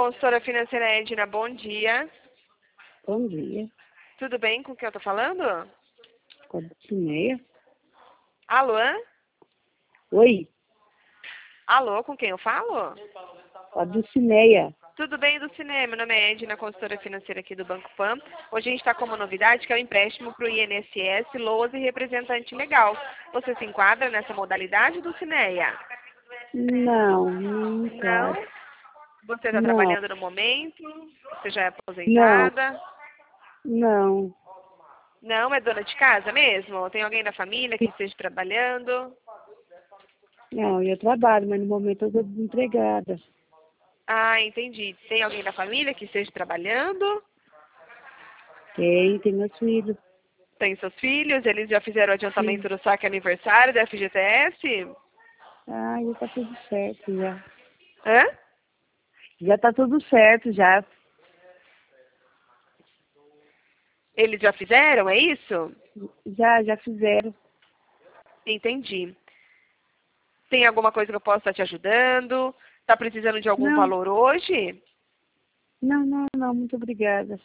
Consultora financeira Edna, bom dia. Bom dia. Tudo bem com quem eu tô falando? Com a Dulcineia. Alô? Oi, Alô, com quem eu falo? com a Dulcineia. Tudo bem do cinema, meu nome é Edna, consultora financeira aqui do Banco Pan. Hoje a gente está com uma novidade que é o empréstimo para o INSS, LOAS e representante legal. Você se enquadra nessa modalidade, Dulcineia? Não, Não? tá. Você está Não, trabalhando no momento? Você já é não, aposentada? não. Não, é dona de casa mesmo? Tem alguém da família que esteja trabalhando? Não, eu trabalho, mas no momento eu estou desempregada. Ah, entendi. Tem alguém da família que esteja trabalhando? Tem meus filhos. Tem seus filhos? Eles já fizeram o Sim. adiantamento do saque aniversário da FGTS? Ah, já tá tudo certo já. Hã? Já tá tudo certo já. Eles já fizeram, é isso? Já fizeram. Entendi. Tem alguma coisa que eu possa estar te ajudando? Está precisando de algum Não, valor hoje? não, muito obrigada.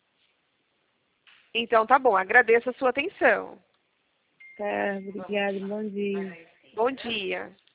Então tá bom, agradeço a sua atenção. Tá, obrigada, bom dia. Bom dia.